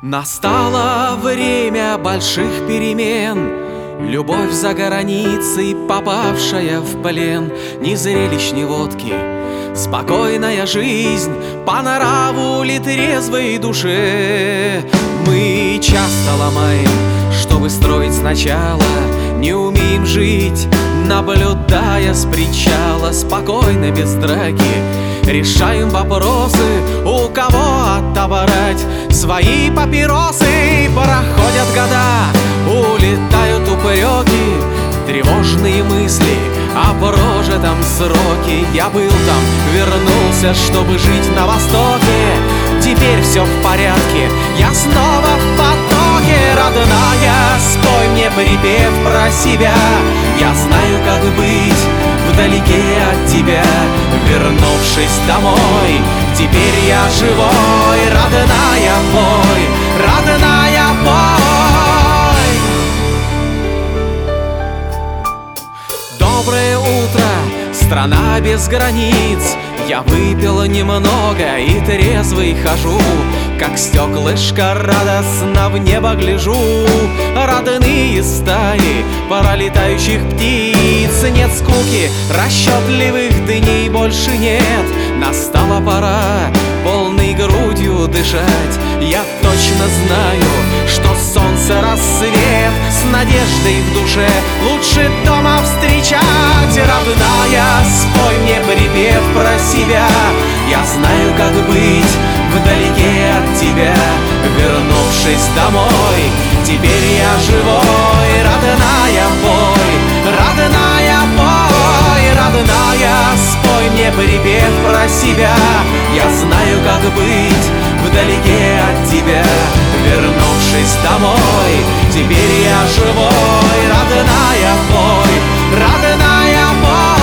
Настало время больших перемен. Любовь за границей, попавшая в плен. Ни зрелищ, ни водки, спокойная жизнь по нраву ли трезвой душе. Мы часто ломаем, чтобы строить сначала. Не умеем жить, наблюдая с причала. Спокойно, без драки, решаем вопросы, у кого отобрать свои папиросы. Проходят года, улетают упреки, тревожные мысли о прожитом сроке. Я был там, вернулся, чтобы жить на востоке. Теперь все в порядке, я снова в потоке. Родная, спой мне припев про себя. Я знаю, как быть вдалеке от тебя. Вернувшись домой, теперь я живой. Родная, пой, родная, пой. Доброе утро, страна без границ. Я выпил немного и трезвый хожу, как стеклышко радостно в небо гляжу. Родные стаи пролетающих птиц. Нет скуки, расчетливых дней больше нет. Настала пора полной грудью дышать. Я точно знаю, что солнце рассвет с надеждой в душе лучше дома встречать. Родная, спой мне припев про себя. Я знаю, как быть вдалеке от тебя. Вернувшись домой, теперь я живой. Родная, пой, родная, пой. Родная, спой мне припев про себя. Я знаю, как быть вдалеке от тебя. Вернувшись домой, теперь я живой. Родная, пой, родная, пой.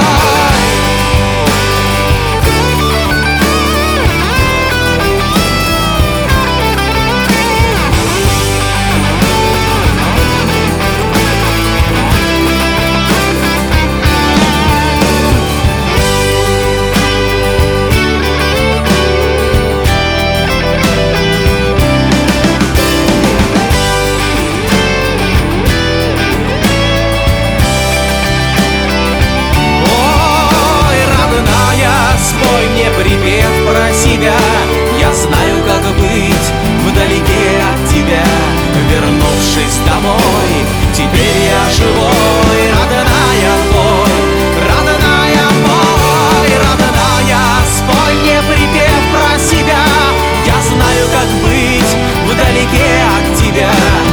Я знаю, как быть вдалеке от тебя. Вернувшись домой, теперь я живой. Родная, пой, родная, пой. Родная, спой мне припев про себя. Я знаю, как быть вдалеке от тебя.